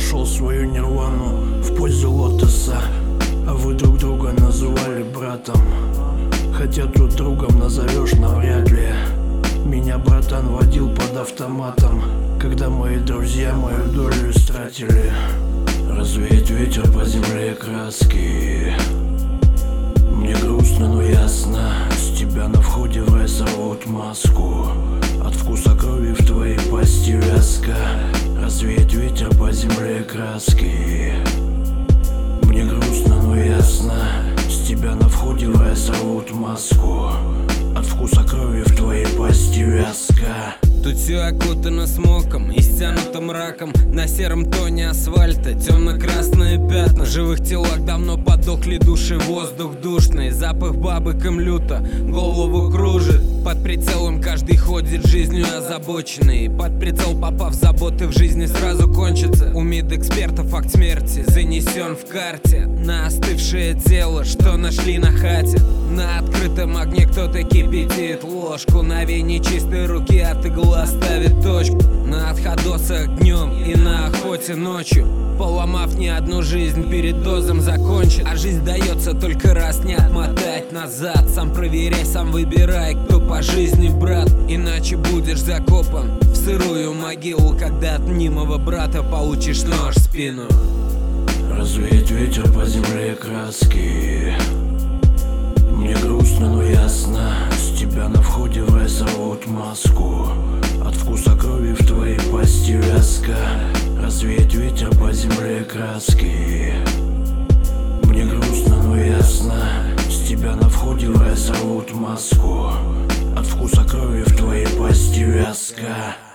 нашел свою нирвану в пользу лотоса. А вы друг друга называли братом, хотя тут другом назовешь навряд ли. Меня братан водил под автоматом, когда мои друзья мою долю истратили. Развеет ветер по земле краски. Мне грустно, но ясно, с тебя на входе в рай сорвут маску. От вкуса крови в твоей пасти вязка. Развеет ветер по земле краски. Мне грустно, но ясно, с тебя на входе в рай сорвут маску. От вкуса крови в твоей пасти вязка. Тут все окутано смоком и стянутым мраком. На сером тоне асфальта темно-красные пятна. В живых телах давно подохли души, воздух душный. Запах бабок им люто голову кружит. Под прицелом каждый ходит жизнью озабоченный. Под прицел попав, заботы в жизни сразу кончатся. У медэксперта факт смерти занесен в карте. На остывшее тело, что нашли на хате. На открытом огне кто-то кипятит ложку. На вене чистой руки от иглы ставит точку. На отходосах днем и на охоте ночью. Поломав не одну жизнь, перед дозом закончит. А жизнь дается только раз, не отмотать назад. Сам проверяй, сам выбирай, кто по жизни брат. Иначе будешь закопан в сырую могилу, когда от мнимого брата получишь нож в спину. Развеет ветер по земле краски. Мне грустно, но ясно, с тебя на входе в рай сорвут маску. От вкуса крови в твоей пасти вязка. Развеет ветер по земле краски. Мне грустно, но ясно, с тебя на входе в рай сорвут маску. От вкуса крови в твоей пасти вязка.